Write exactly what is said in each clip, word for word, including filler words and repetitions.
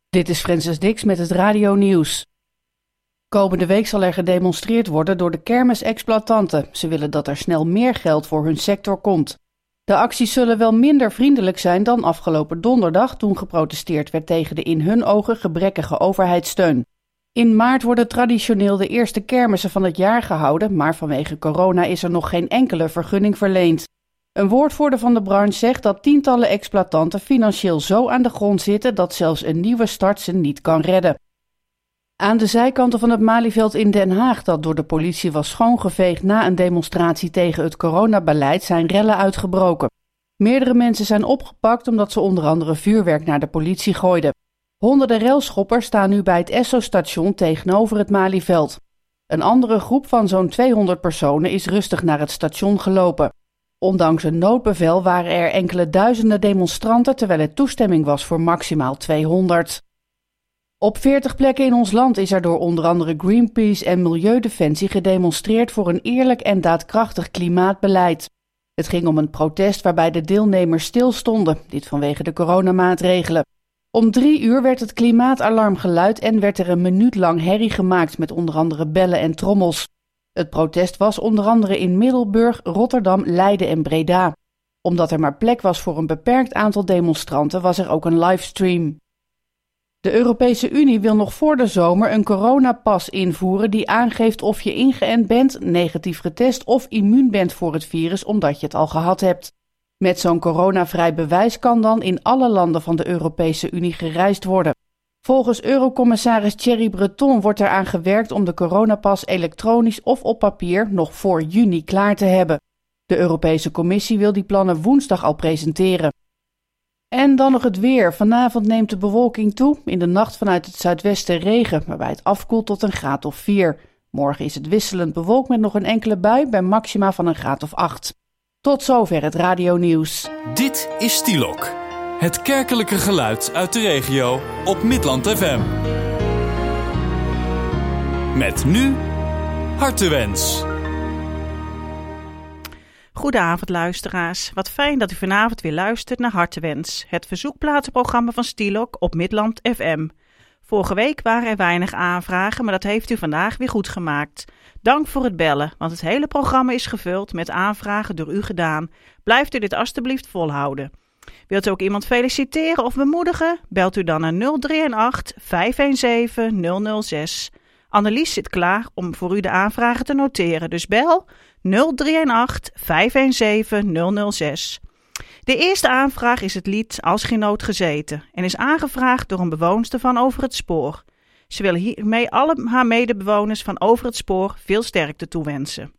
Dit is Francis Dix met het Radio Nieuws. Komende week zal er gedemonstreerd worden door de kermisexploitanten. Ze willen dat er snel meer geld voor hun sector komt. De acties zullen wel minder vriendelijk zijn dan afgelopen donderdag, toen geprotesteerd werd tegen de in hun ogen gebrekkige overheidssteun. In maart worden traditioneel de eerste kermissen van het jaar gehouden, maar vanwege corona is er nog geen enkele vergunning verleend. Een woordvoerder van de branche zegt dat tientallen exploitanten financieel zo aan de grond zitten dat zelfs een nieuwe start ze niet kan redden. Aan de zijkanten van het Malieveld in Den Haag, dat door de politie was schoongeveegd na een demonstratie tegen het coronabeleid, zijn rellen uitgebroken. Meerdere mensen zijn opgepakt omdat ze onder andere vuurwerk naar de politie gooiden. Honderden railschoppers staan nu bij het Esso-station tegenover het Malieveld. Een andere groep van zo'n tweehonderd personen is rustig naar het station gelopen. Ondanks een noodbevel waren er enkele duizenden demonstranten, terwijl er toestemming was voor maximaal tweehonderd. Op veertig plekken in ons land is er door onder andere Greenpeace en Milieudefensie gedemonstreerd voor een eerlijk en daadkrachtig klimaatbeleid. Het ging om een protest waarbij de deelnemers stilstonden, dit vanwege de coronamaatregelen. Om drie uur werd het klimaatalarm geluid en werd er een minuut lang herrie gemaakt met onder andere bellen en trommels. Het protest was onder andere in Middelburg, Rotterdam, Leiden en Breda. Omdat er maar plek was voor een beperkt aantal demonstranten, was er ook een livestream. De Europese Unie wil nog voor de zomer een coronapas invoeren die aangeeft of je ingeënt bent, negatief getest of immuun bent voor het virus omdat je het al gehad hebt. Met zo'n coronavrij bewijs kan dan in alle landen van de Europese Unie gereisd worden. Volgens Eurocommissaris Thierry Breton wordt eraan gewerkt om de coronapas elektronisch of op papier nog voor juni klaar te hebben. De Europese Commissie wil die plannen woensdag al presenteren. En dan nog het weer. Vanavond neemt de bewolking toe. In de nacht vanuit het zuidwesten regen, waarbij het afkoelt tot een graad of vier. Morgen is het wisselend bewolkt met nog een enkele bui bij maxima van een graad of acht. Tot zover het Radio Nieuws. Dit is Stielok. Het kerkelijke geluid uit de regio op Midland F M. Met nu Hartewens. Goedenavond luisteraars. Wat fijn dat u vanavond weer luistert naar Hartewens, het verzoekplatenprogramma van Stielok op Midland F M. Vorige week waren er weinig aanvragen, maar dat heeft u vandaag weer goed gemaakt. Dank voor het bellen, want het hele programma is gevuld met aanvragen door u gedaan. Blijft u dit alstublieft volhouden. Wilt u ook iemand feliciteren of bemoedigen? Belt u dan naar nul drie acht, vijf een zeven, nul nul zes. Annelies zit klaar om voor u de aanvragen te noteren, dus bel nul drie acht, vijf een zeven, nul nul zes. De eerste aanvraag is het lied Als geen nood gezeten en is aangevraagd door een bewoonster van Over het Spoor. Ze wil hiermee alle haar medebewoners van Over het Spoor veel sterkte toewensen.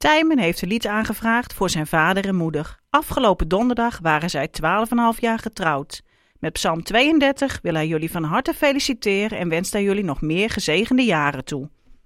Tijmen heeft een lied aangevraagd voor zijn vader en moeder. Afgelopen donderdag waren zij twaalf en een half jaar getrouwd. Met Psalm tweeëndertig wil hij jullie van harte feliciteren en wenst hij jullie nog meer gezegende jaren toe.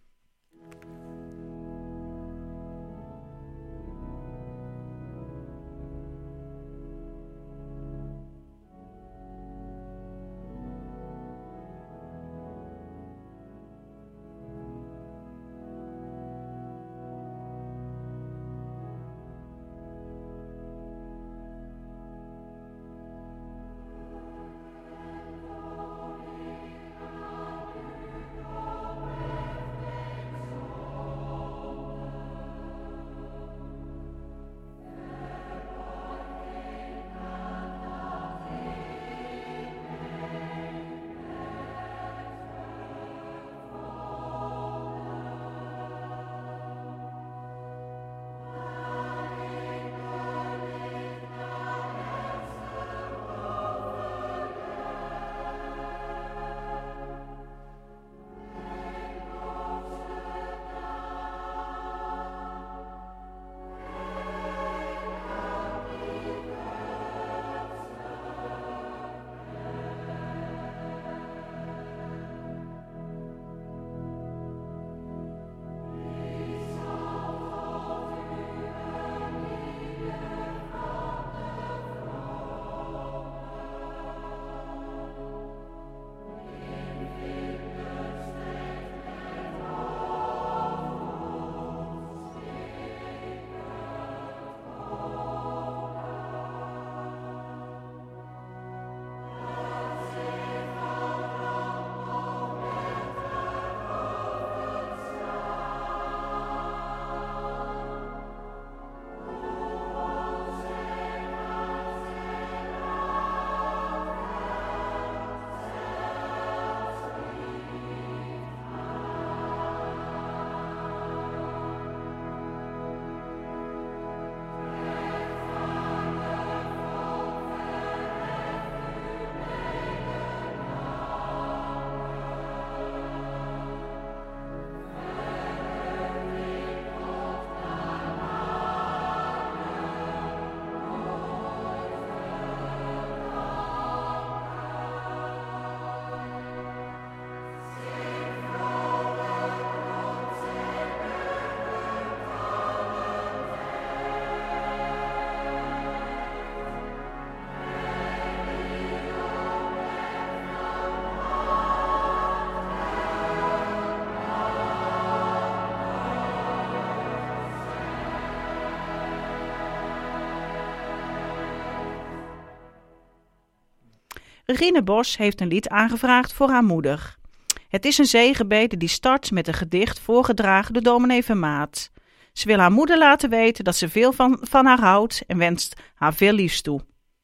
Regine Bos heeft een lied aangevraagd voor haar moeder. Het is een zegenbede die start met een gedicht voorgedragen door dominee Vermaat. Ze wil haar moeder laten weten dat ze veel van, van haar houdt en wenst haar veel liefs toe.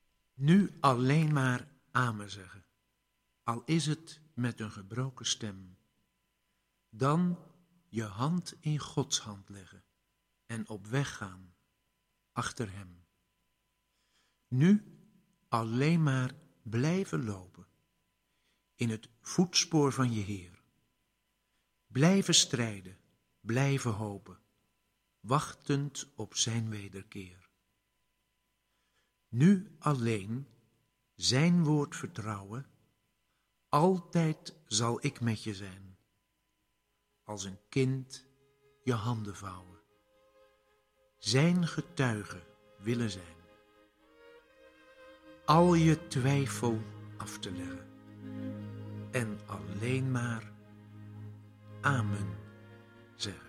Nu alleen maar amen zeggen, al is het met een gebroken stem. Dan je hand in Gods hand leggen en op weg gaan achter hem. Nu alleen maar blijven lopen in het voetspoor van je Heer. Blijven strijden, blijven hopen, wachtend op zijn wederkeer. Nu alleen zijn woord vertrouwen, altijd zal ik met je zijn. Als een kind je handen vouwen, zijn getuige willen zijn. Al je twijfel af te leggen en alleen maar amen zeggen.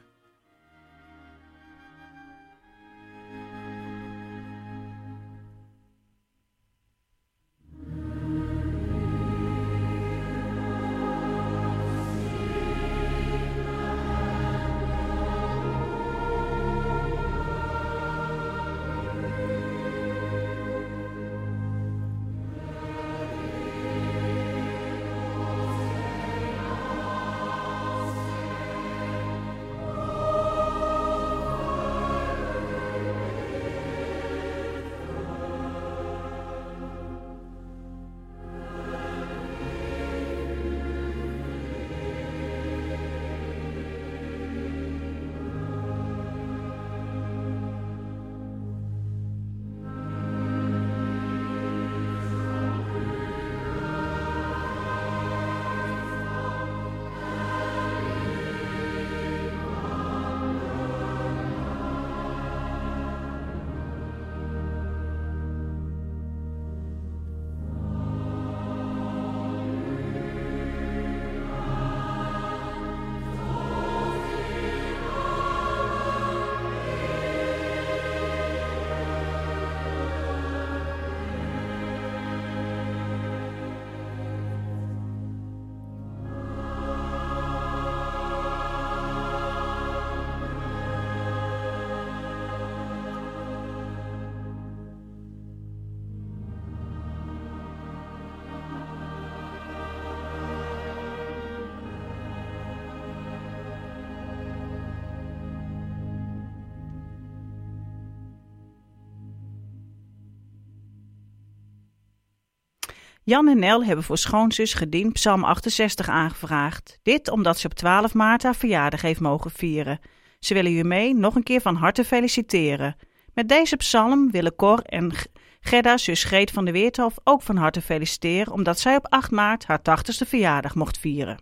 Jan en Nel hebben voor schoonzus Gedien Psalm achtenzestig aangevraagd. Dit omdat ze op twaalf maart haar verjaardag heeft mogen vieren. Ze willen u mee nog een keer van harte feliciteren. Met deze psalm willen Cor en Gerda, zus Greet van de Weerthof, ook van harte feliciteren, omdat zij op acht maart haar tachtigste verjaardag mocht vieren.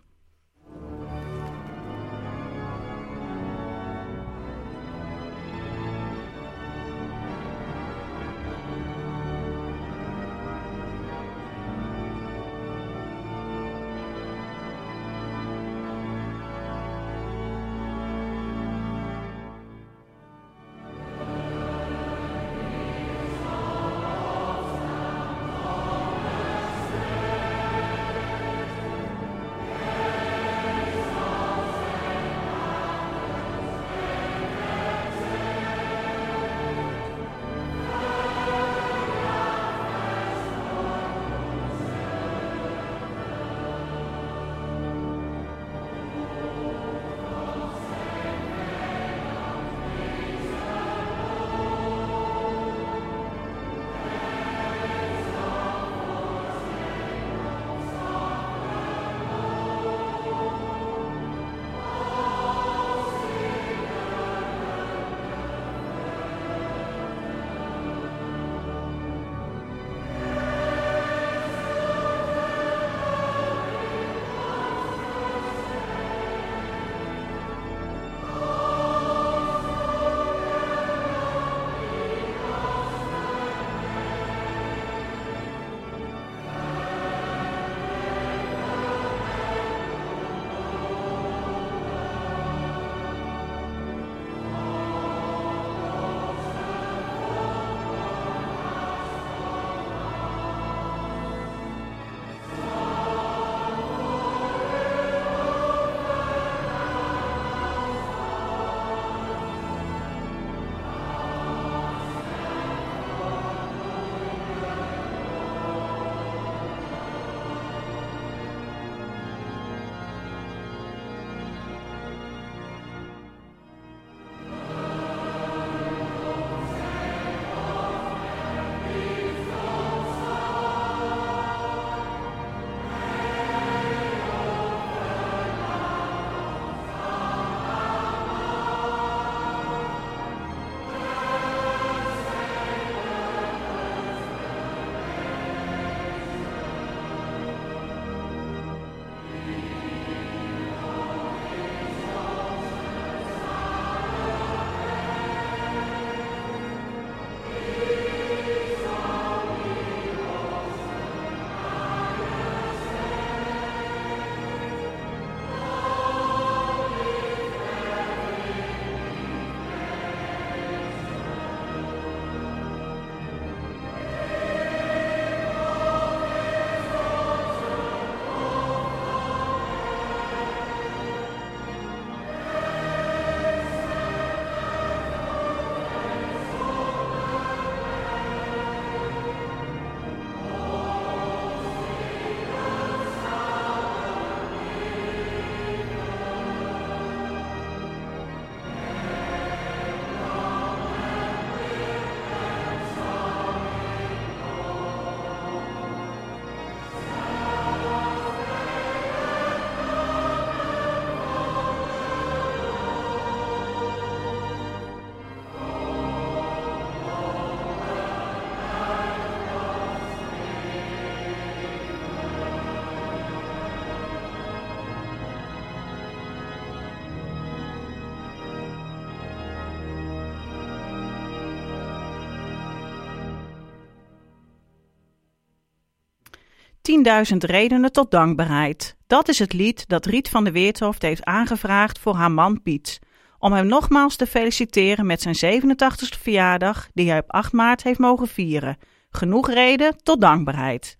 tienduizend redenen tot dankbaarheid. Dat is het lied dat Riet van de Weerthof heeft aangevraagd voor haar man Piet. Om hem nogmaals te feliciteren met zijn zevenentachtigste verjaardag die hij op acht maart heeft mogen vieren. Genoeg reden tot dankbaarheid.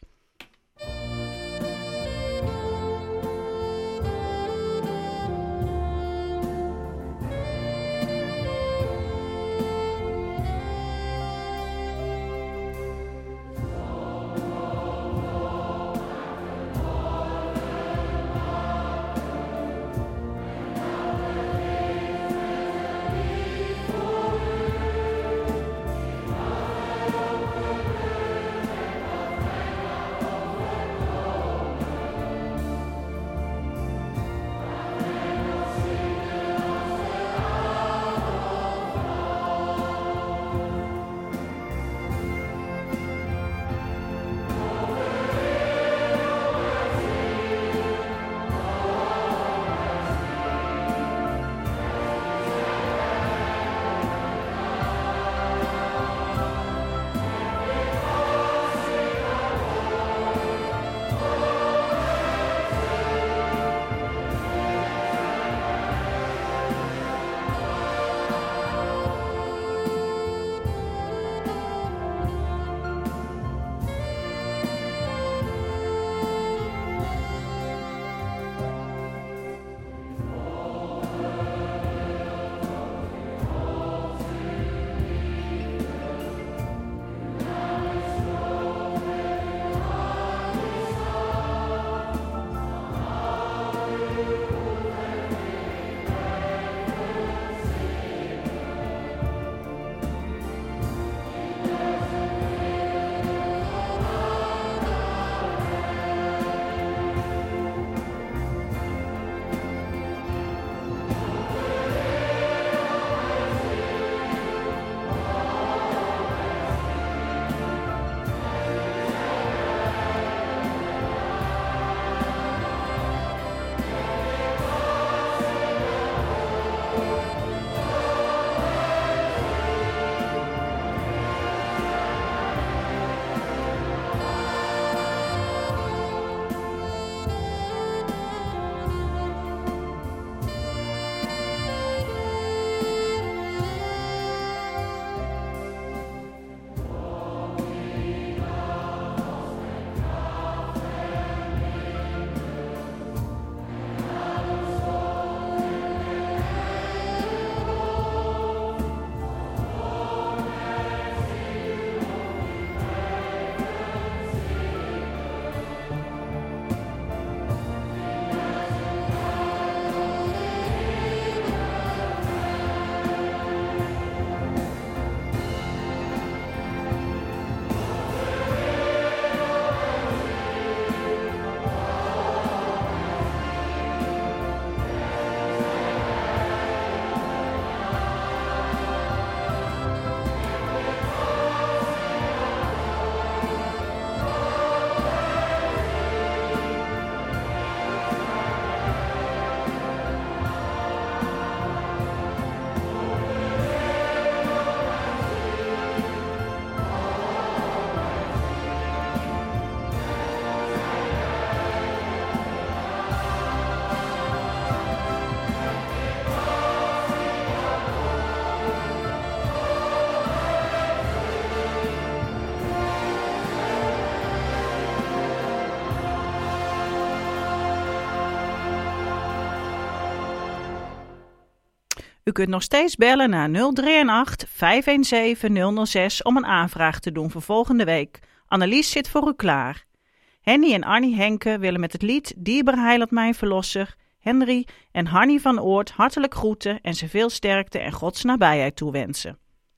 U kunt nog steeds bellen naar nul drie acht, vijf een zeven, nul nul zes om een aanvraag te doen voor volgende week. Annelies zit voor u klaar. Henny en Annie Henke willen met het lied Dierbaar heiland mijn verlosser Henry en Hanny van Oort hartelijk groeten en ze veel sterkte en Gods nabijheid toewensen.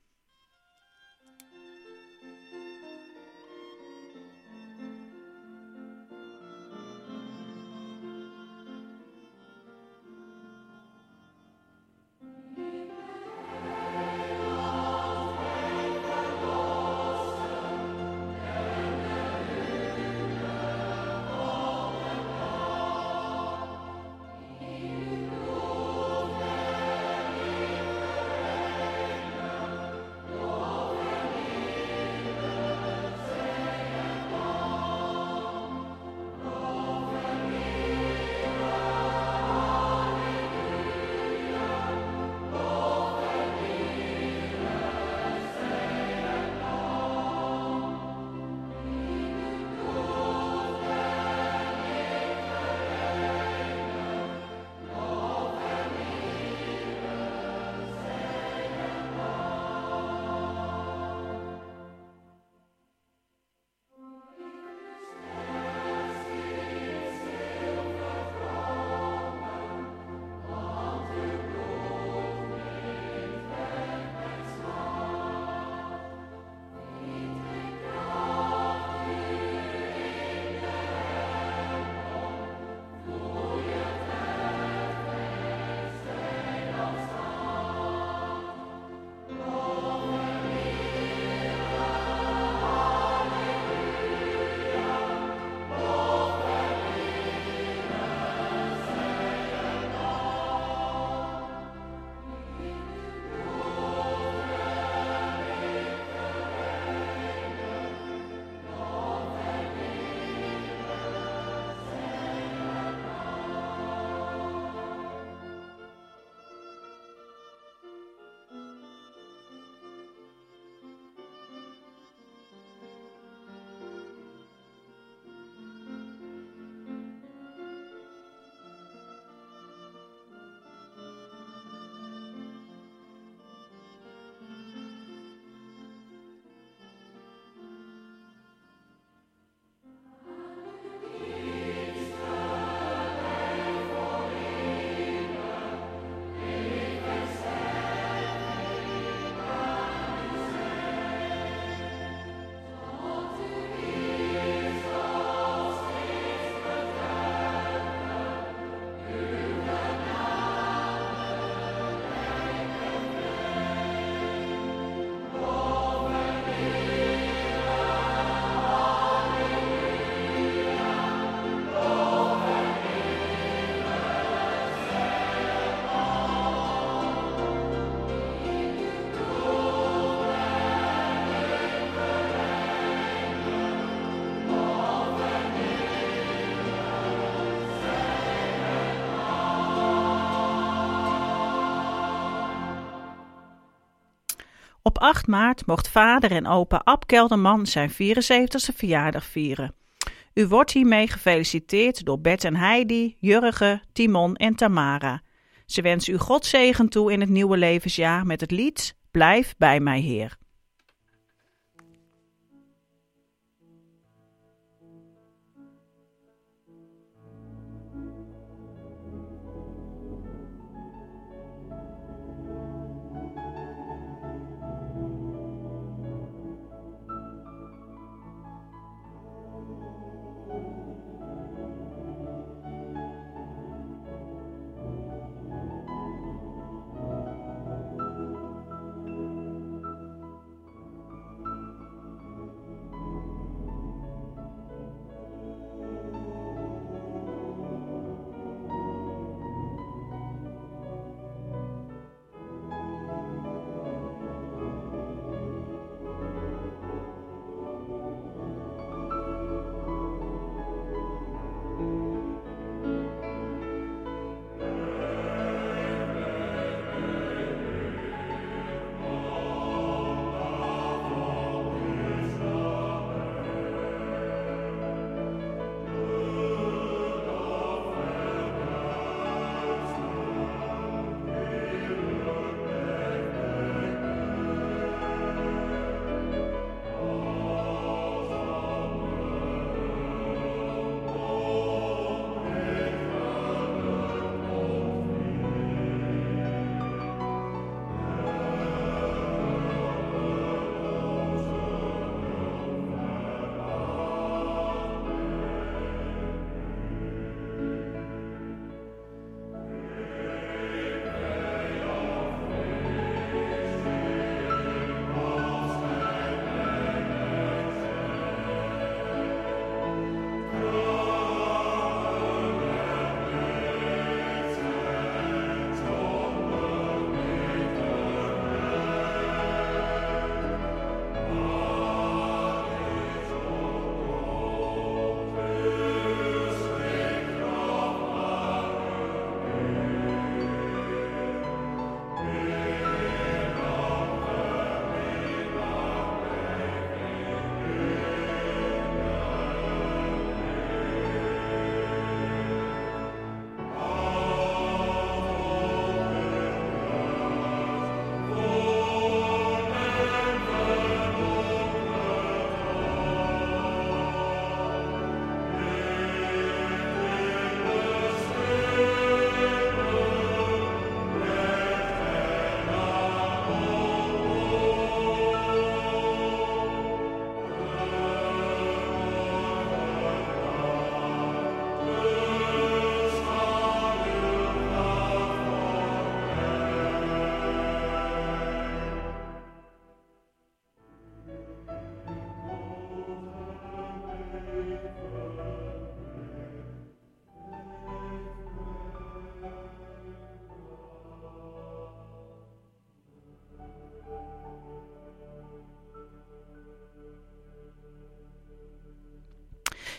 Op acht maart mocht vader en opa Ab Kelderman zijn vierenzeventigste verjaardag vieren. U wordt hiermee gefeliciteerd door Bert en Heidi, Jurgen, Timon en Tamara. Ze wensen u Gods zegen toe in het nieuwe levensjaar met het lied Blijf bij mij, Heer.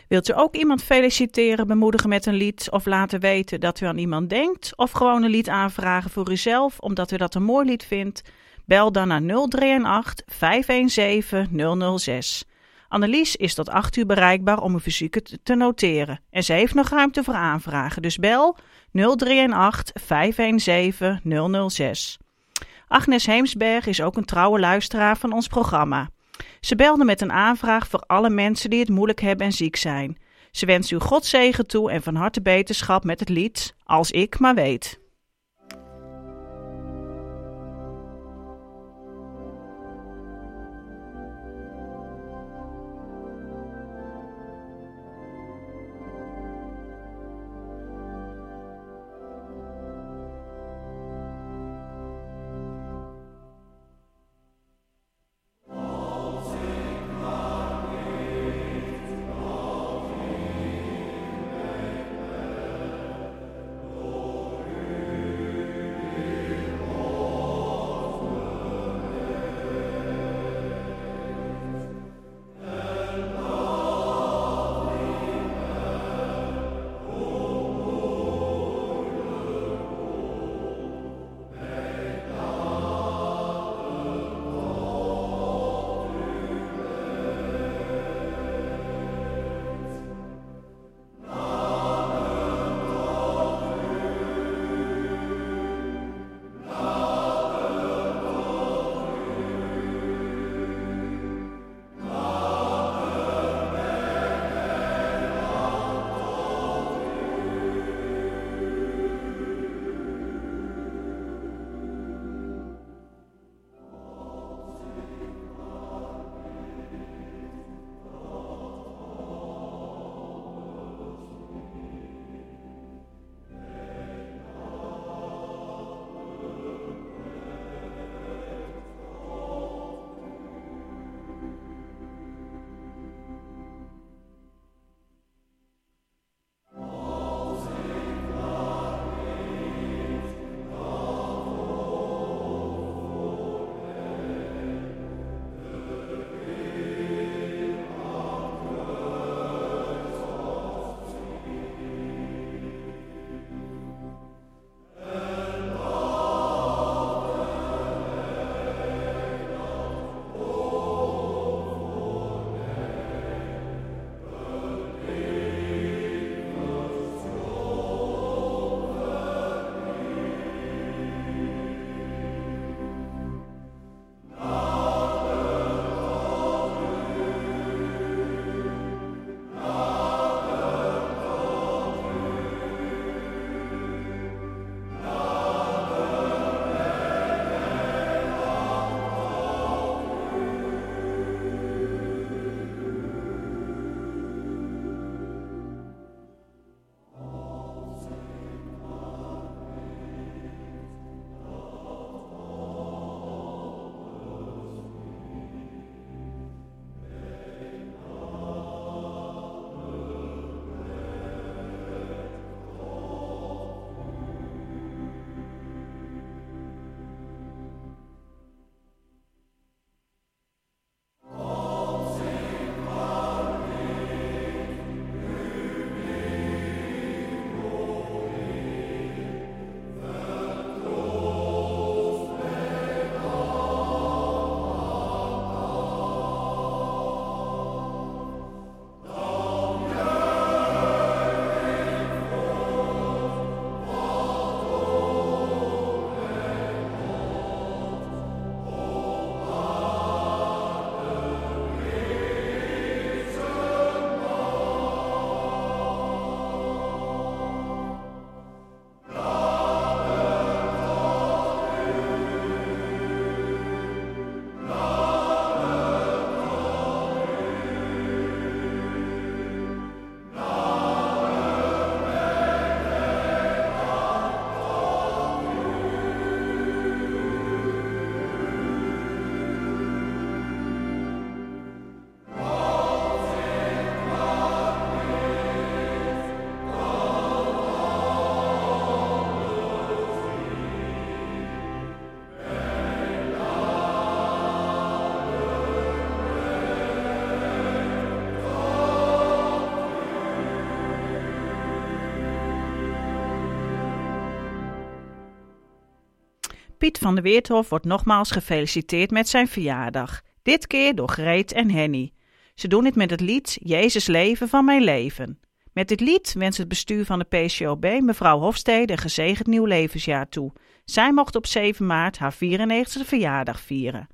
Wilt u ook iemand feliciteren, bemoedigen met een lied of laten weten dat u aan iemand denkt? Of gewoon een lied aanvragen voor uzelf omdat u dat een mooi lied vindt? Bel dan naar nul drie acht, vijf een zeven, nul nul zes. Annelies is tot acht uur bereikbaar om uw verzoeken te noteren. En ze heeft nog ruimte voor aanvragen, dus bel nul drie acht, vijf een zeven, nul nul zes. Agnes Heemsberg is ook een trouwe luisteraar van ons programma. Ze belde met een aanvraag voor alle mensen die het moeilijk hebben en ziek zijn. Ze wenst u God zegen toe en van harte beterschap met het lied Als ik maar weet. Glory Piet van der Weerthof wordt nogmaals gefeliciteerd met zijn verjaardag. Dit keer door Greet en Henny. Ze doen dit met het lied Jezus leven van mijn leven. Met dit lied wenst het bestuur van de P C O B mevrouw Hofstede een gezegend nieuw levensjaar toe. Zij mocht op zeven maart haar vierennegentigste verjaardag vieren.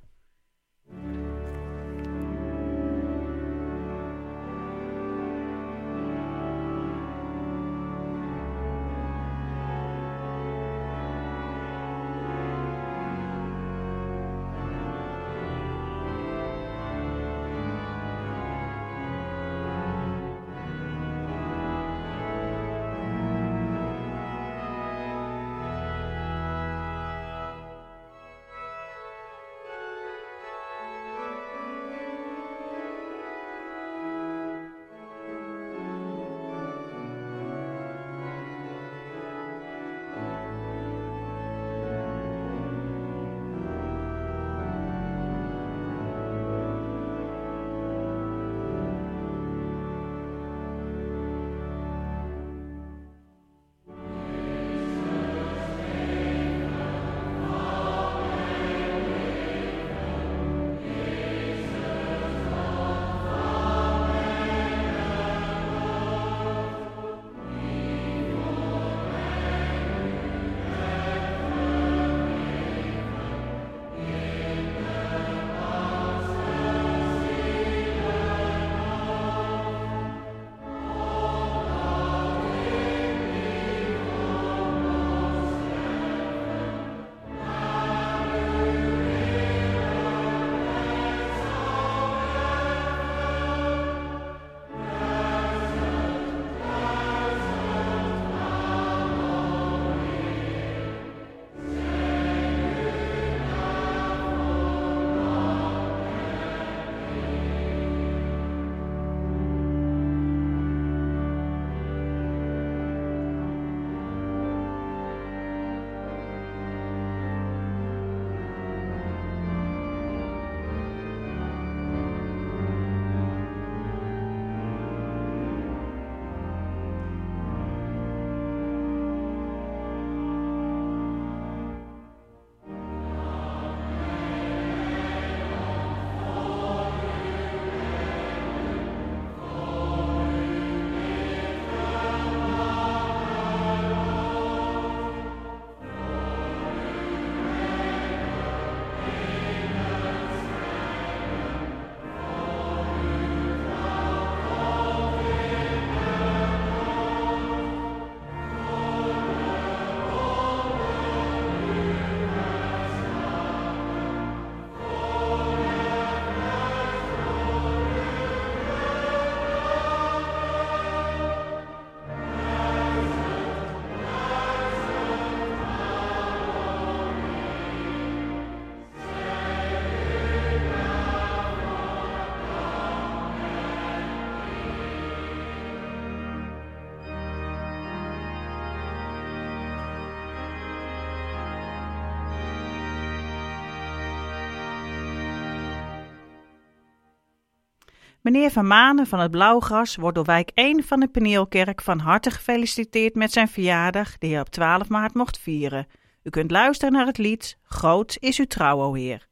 Meneer Van Manen van het Blauwgras wordt door wijk één van de Peneelkerk van harte gefeliciteerd met zijn verjaardag die hij op twaalf maart mocht vieren. U kunt luisteren naar het lied Groot is uw trouw, o Heer.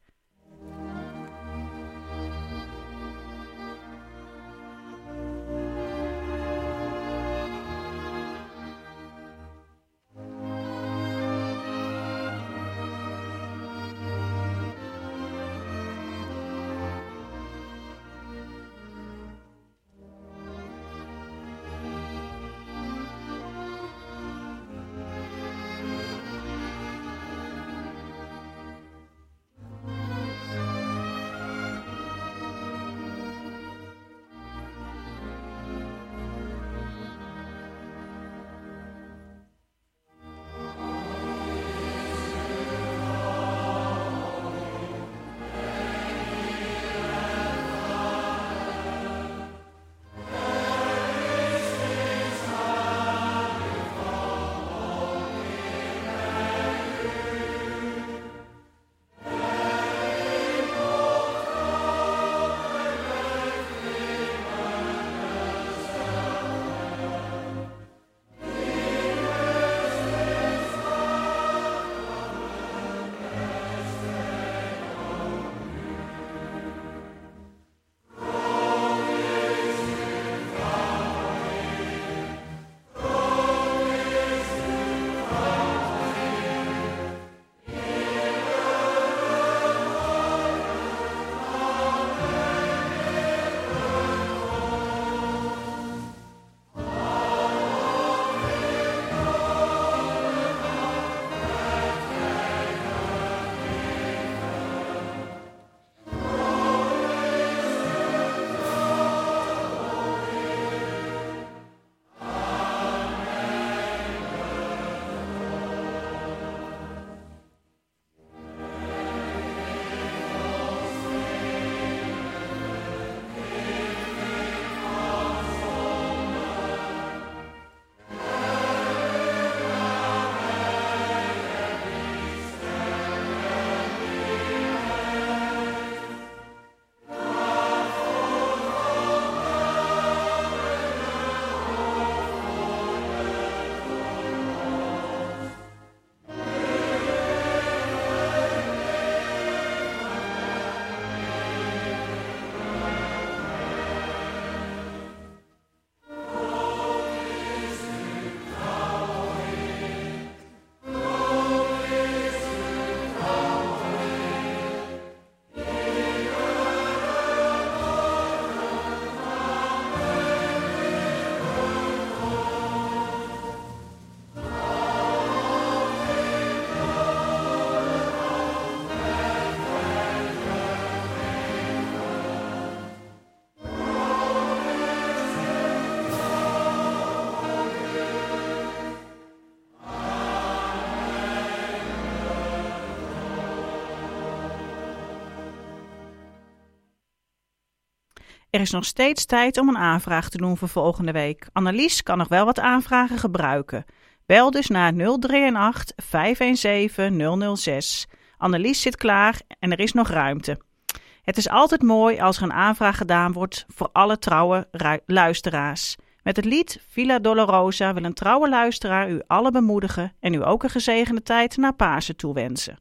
Er is nog steeds tijd om een aanvraag te doen voor volgende week. Annelies kan nog wel wat aanvragen gebruiken. Bel dus naar nul drie acht, vijf een zeven, nul nul zes. Annelies zit klaar en er is nog ruimte. Het is altijd mooi als er een aanvraag gedaan wordt voor alle trouwe ru- luisteraars. Met het lied Villa Dolorosa wil een trouwe luisteraar u alle bemoedigen en u ook een gezegende tijd naar Pasen toewensen.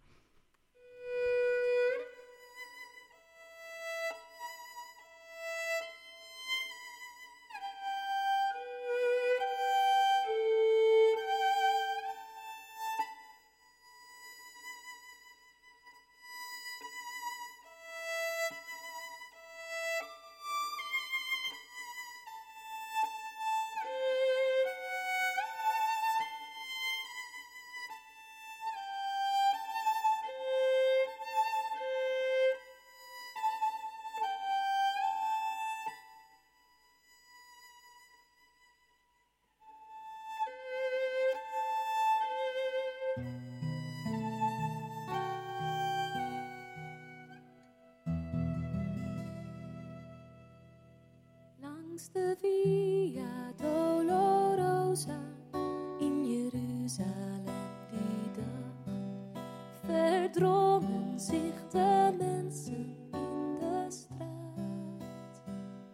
Langs de Via Dolorosa in Jeruzalem die dag verdrongen zich de mensen in de straat.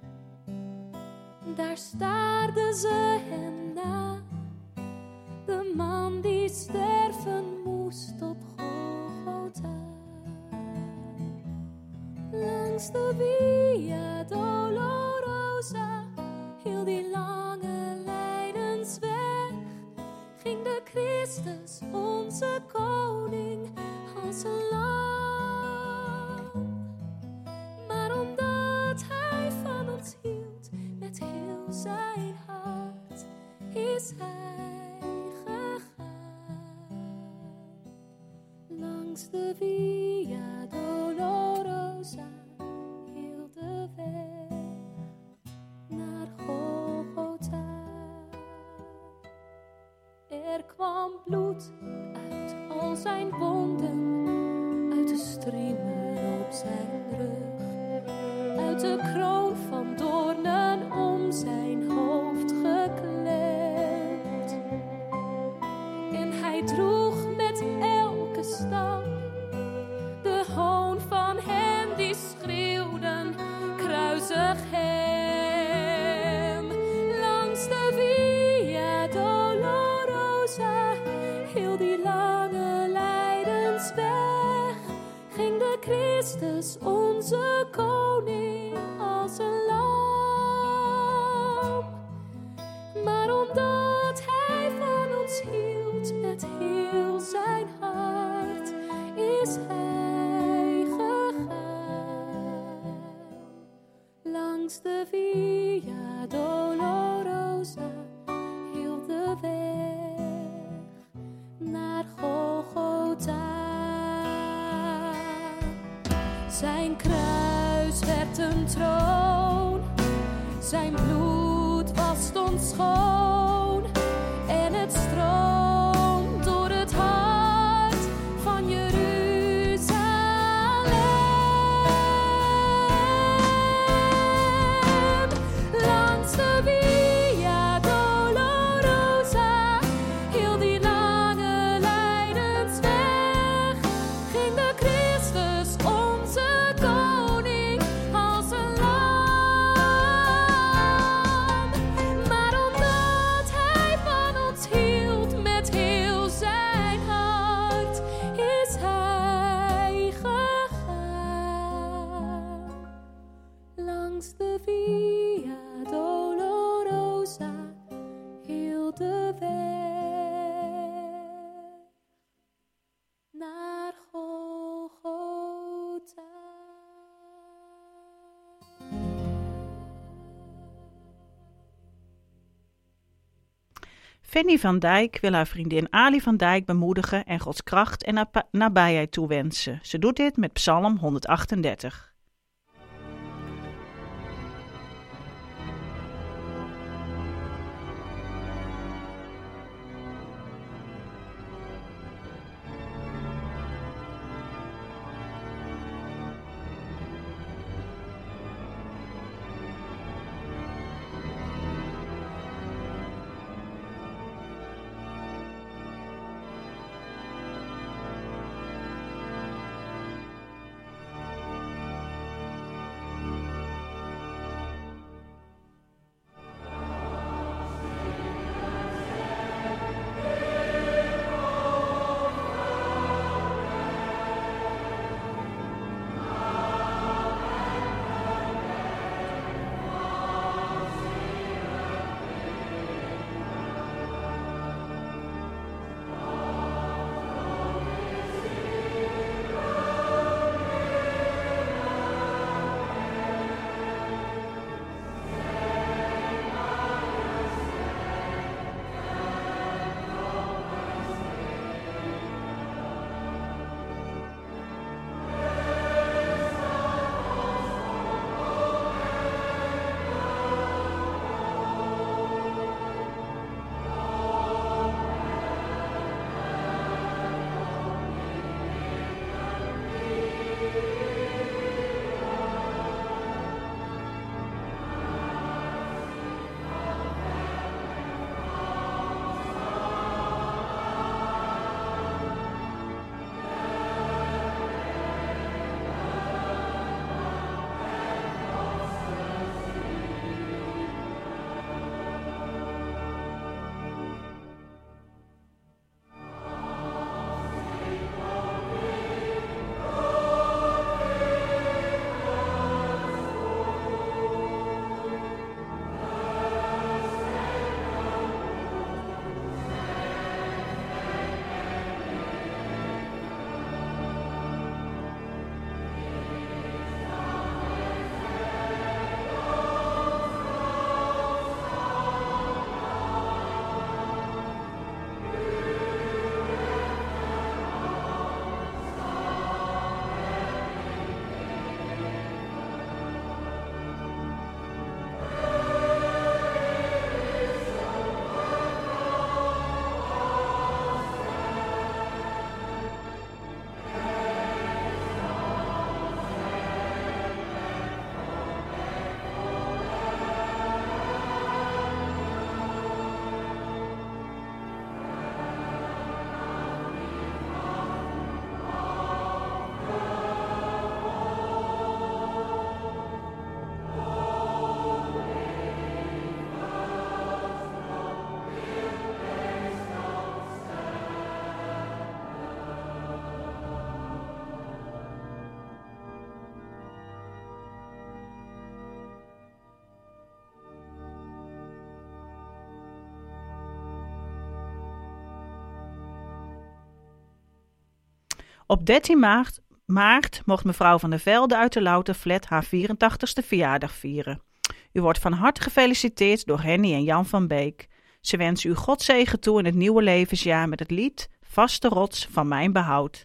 Daar staarden ze hem na, de man die sterven moest op Golgotha. Langs de Via Dolorosa, heel die lange lijdensweg, ging de Christus, onze koning, als een lam. Maar omdat hij van ons hield, met heel zijn hart, is hij gegaan. Langs de Via Dolorosa, heel de weg naar Golgotha. Er kwam bloed uit al zijn wonden, uit de striemen op zijn rug, uit de kroon van doornen om zijn hoofd geklemd. En hij droeg met elke stap de hoon van hen die schreeuwden, kruisig hem. Langs de Via Dolorosa, heel die lange lijdensweg, ging de Christus, onze koning, als een lam. Maar omdat hij van ons hield, met heel zijn hart, is hij gegaan. Langs de Via Dolorosa, heel de weg naar Golgotha. Zijn kruis werd een troon, zijn bloed was ons schoon, en het stroomt door het hart van Jeruzalem. Langs de Via Dolorosa, heel die lange lijdensweg, ging de Christus, onze koning, als een lam. Maar omdat hij van ons hield, met heel zijn hart, is hij gegaan. Langs de Via Dolorosa, heel de weg naar Golgotha. Fanny van Dijk wil haar vriendin Ali van Dijk bemoedigen en Gods kracht en nab- nabijheid toewensen. Ze doet dit met Psalm honderdachtendertig. Op dertien maart, maart mocht mevrouw Van der Velde uit de Louterflat haar vierentachtigste verjaardag vieren. U wordt van harte gefeliciteerd door Henny en Jan van Beek. Ze wensen u Godzegen toe in het nieuwe levensjaar met het lied Vaste rots van mijn behoud.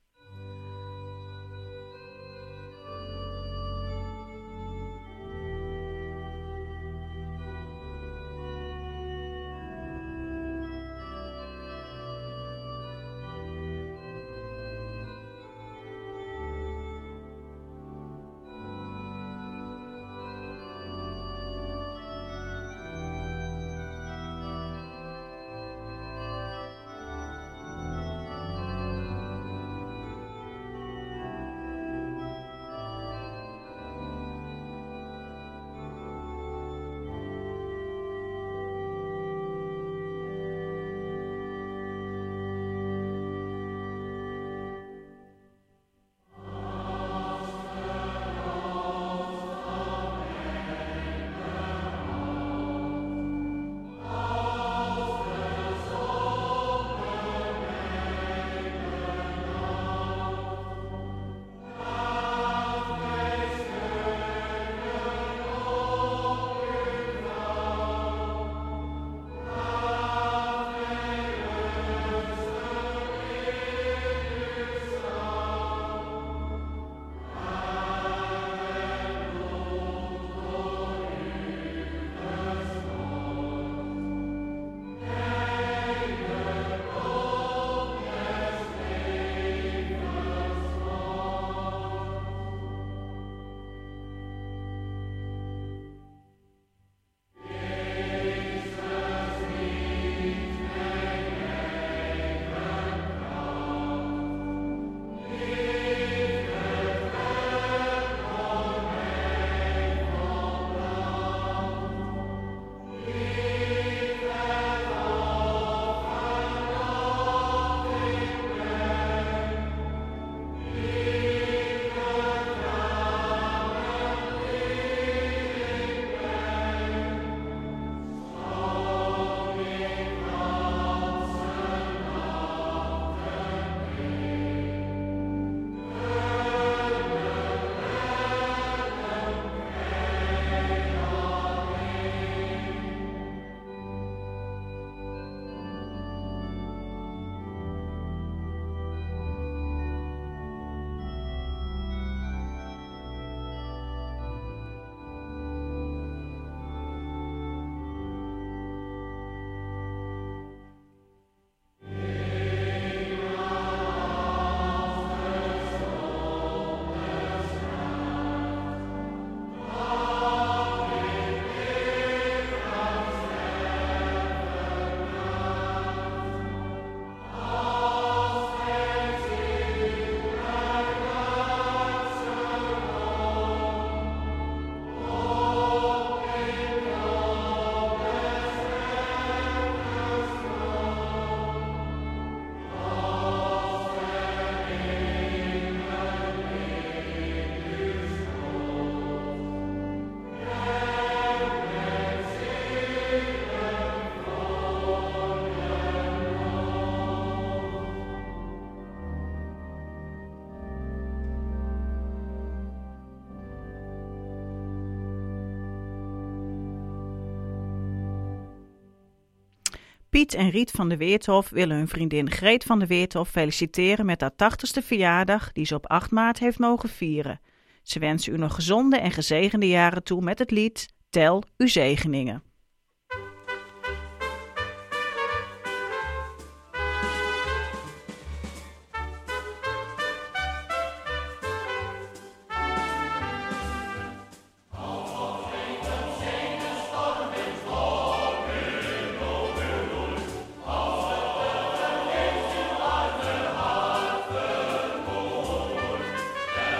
Piet en Riet van de Weerthof willen hun vriendin Greet van de Weerthof feliciteren met haar tachtigste verjaardag die ze op acht maart heeft mogen vieren. Ze wensen u nog gezonde en gezegende jaren toe met het lied Tel uw zegeningen.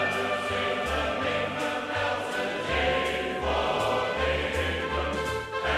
Tell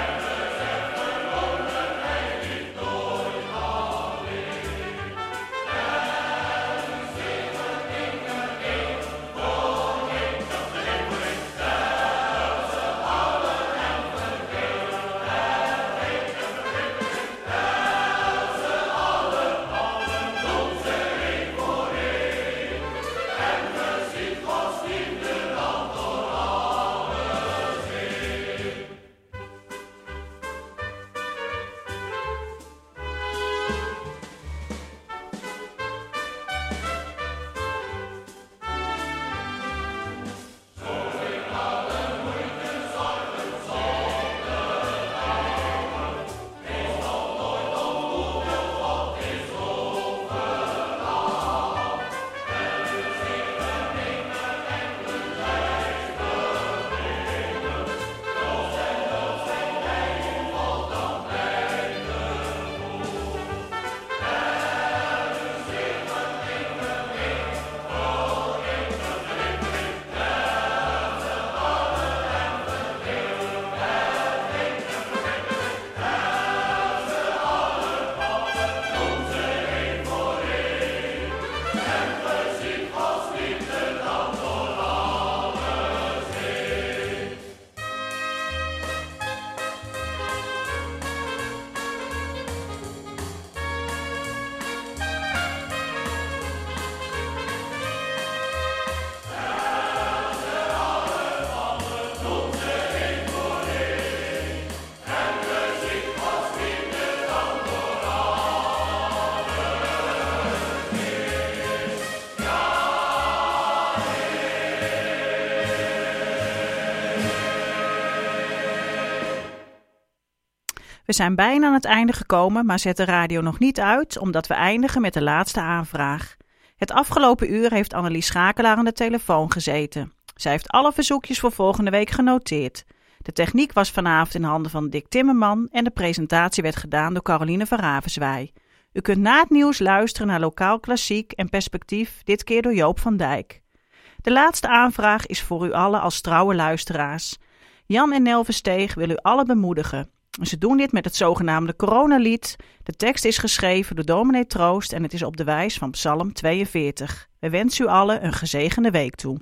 We zijn bijna aan het einde gekomen, maar zet de radio nog niet uit, omdat we eindigen met de laatste aanvraag. Het afgelopen uur heeft Annelies Schakelaar aan de telefoon gezeten. Zij heeft alle verzoekjes voor volgende week genoteerd. De techniek was vanavond in handen van Dick Timmerman en de presentatie werd gedaan door Caroline van Ravenswaaij. U kunt na het nieuws luisteren naar Lokaal Klassiek en Perspectief, dit keer door Joop van Dijk. De laatste aanvraag is voor u allen als trouwe luisteraars. Jan en Nel Versteeg willen u allen bemoedigen. Ze doen dit met het zogenaamde coronalied. De tekst is geschreven door dominee Troost en het is op de wijs van Psalm tweeënveertig. We wensen u allen een gezegende week toe.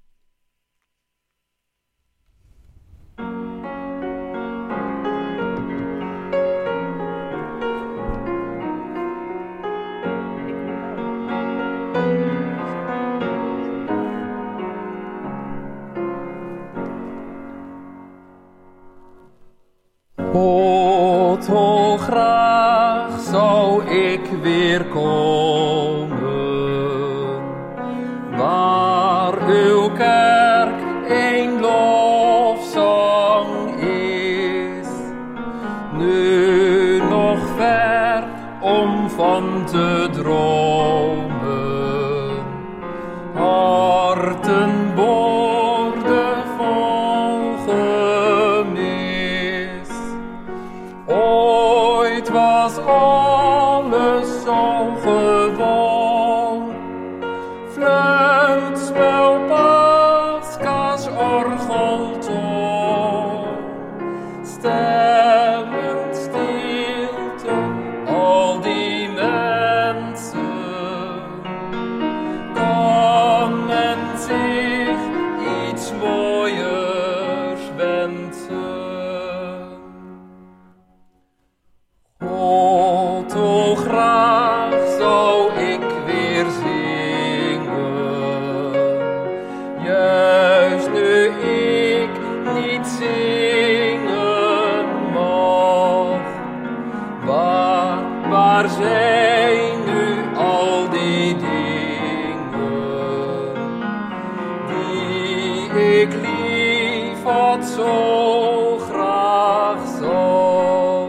God, hoe graag zou ik weer komen, waar uw kerk een lofzang is, nu nog ver om van te dromen, harten borden vol gemis. Ooit was alles zo gewoon, fluitspel, Paska's orgeltoon, stemmend stilte, al die mensen. Kan men zich iets mooiers wensen? God, hoe graag zou ik weer zingen, juist nu ik niet zingen mag. Waar, waar zijn nu al die dingen die ik lief had zo graag zag?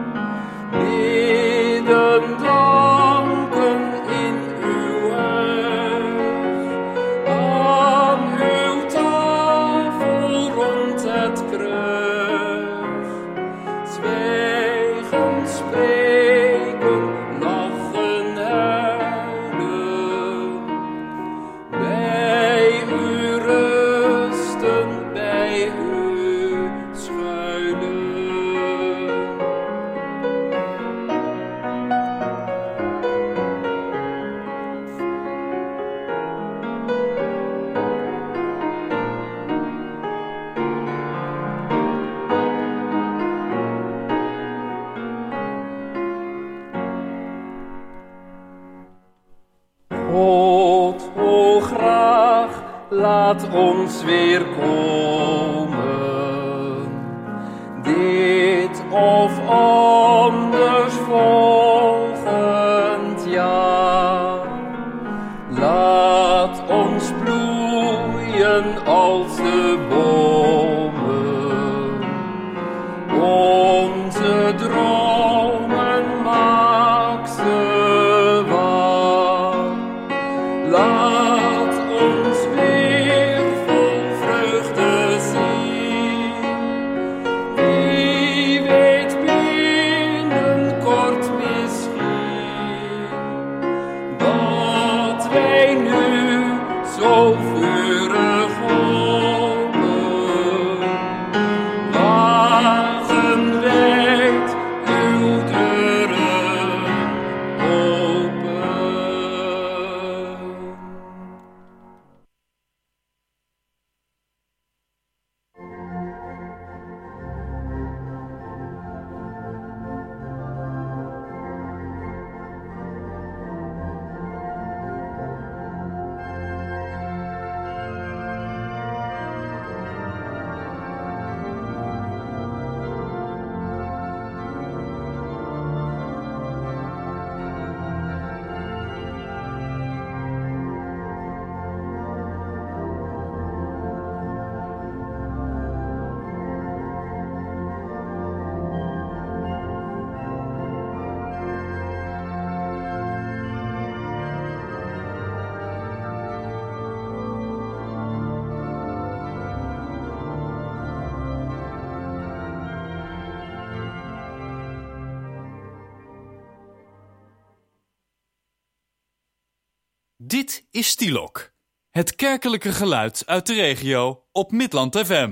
Bidden, danken in uw huis, aan uw tafel rond het kruis. Zwijgen, spreken, lachen, huilen. Bij u rusten, bij u schuilen. God, hoe graag laat ons weer komen, dit of anders volgend jaar. Laat ons bloeien als de bomen, onze dromen maak ze waar. Laat ons weer vol vreugde zien. Wie weet binnenkort misschien dat wij nu zo vurig hopen Dit is Stielok, het kerkelijke geluid uit de regio op Midland F M.